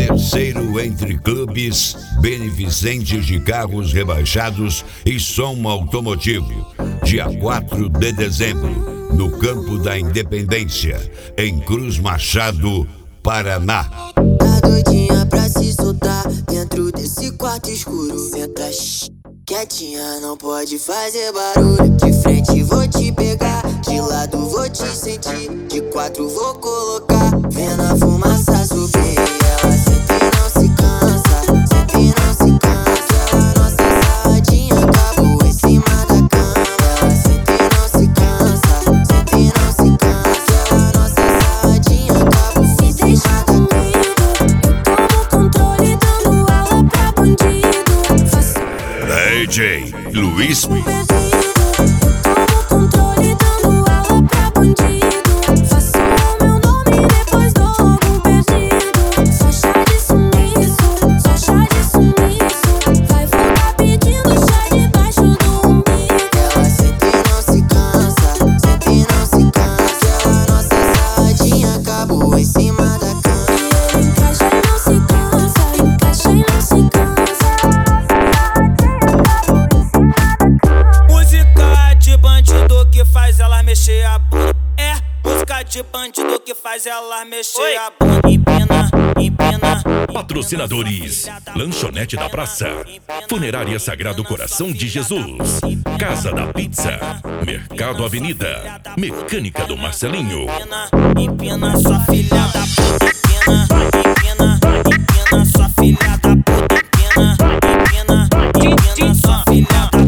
Terceiro entre clubes beneficentes de carros rebaixados e som automotivo. Dia 4 de dezembro, no Campo da Independência, em Cruz Machado, Paraná. Tá doidinha pra se soltar dentro desse quarto escuro. Senta quietinha, não pode fazer barulho. De frente vou te pegar, de lado vou te sentir, de quatro vou colocar. Vendo a fumaça subir, ela senta e não se cansa, senta e não se cansa. Nossa sarradinha acabou em cima da cama. Ela senta e não se cansa, senta e não se cansa. Nossa sarradinha acabou em cima da cama. DJ Luiz Tomo controle dando aula pra bandido. Faço o meu nome e depois dou logo um perdido. Só chá de sumiço, só chá de sumiço. Vai voltar pedindo chá debaixo do umbigo. Ela senta e não se cansa, senta e não se cansa. Nossa sarradinha acabou em cima da cama. E ele encaixa e não se cansa, encaixa e não se cansa. Faz ela mexer a bunda. É música de bandido que faz ela mexer a bunda. Empina, empina. Patrocinadores: Lanchonete da Praça, Funerária Sagrado Coração de Jesus, Casa da Pizza, Mercado Avenida, Mecânica do Marcelinho. Empina sua filha da puta. Empina, empina sua filha da puta. Empina, empina sua filha da puta.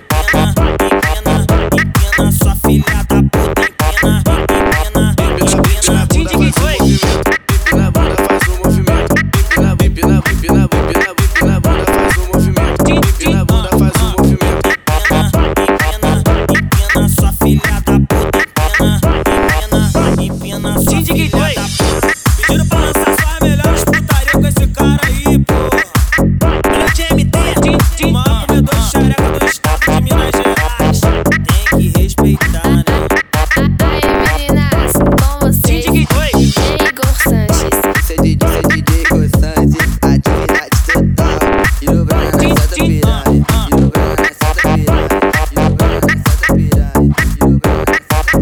Sua filha da puta, empina, empina, empina. Empina a bunda, faz um movimento. Empina, empina, empina, empina, empina a bunda, faz um movimento. Empina a bunda, faz um movimento. Empina, empina, sua filha da puta. Empina, empina, sua filha da puta. Pediram pra lançar suas melhores putaria com esse cara aí, porra. Olha o GMT, maior comedor de xereca do estado de Minas Gerais. Tem que respeitar, né? Aí meninas, com vocês, DJ Igor Sanches. Isso é DJ Igor Sanches, atividade total. E no Brasil na Santa Piranha, e no Brasil na Santa Piranha, e no Brasil na Santa Piranha, e no Brasil na Santa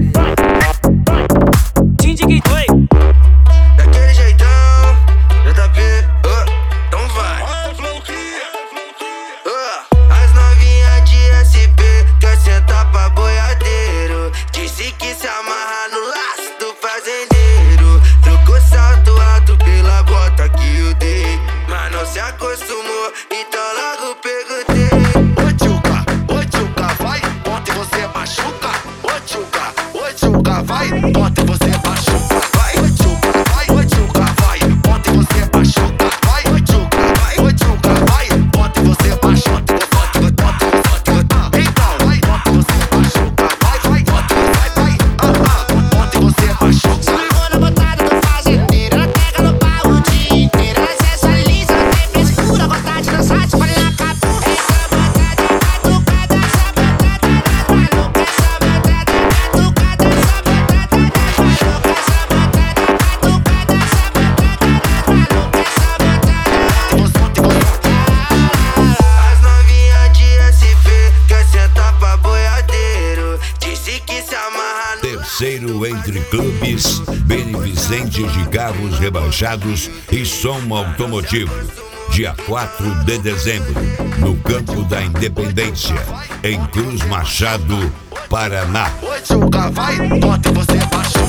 Piranha. Daquele jeitão, JP, então vai. As novinhas de SP quer sentar pra boiadeiro. Disse que se amarra no laço do fazendeiro. Trocou salto alto pela bota que eu dei, mas não se acostumou, então logo perguntei. Ô tchuca, vai, bota e você machuca. Ô tchuca, vai, bota e você machuca. Vai, ô tchuca, vai, bota e você machuca. Vai, ô tchuca, vai, bota e você machuca. Então, vai, bota e você machuca. Vai, bota e você machuca. Segura a botada do fazendeiro, ela pega no pau o dia inteiro. Ela se lisa, não tem frescura, vontade de dançar, te falei na capa. Essa botada é catucada, essa botada é maluca. Essa botada é catucada, essa botada é maluca. Essa botada é catucada, essa botada é maluca. As novinhas de SP quer sentar pra boiadeiro. Disse que se amarra no Terceiro entre clubes beneficentes de carros rebaixados e som automotivo. Dia 4 de dezembro, no Campo da Independência, em Cruz Machado, Paraná. Ô tchuca, vai, bota e você machuca.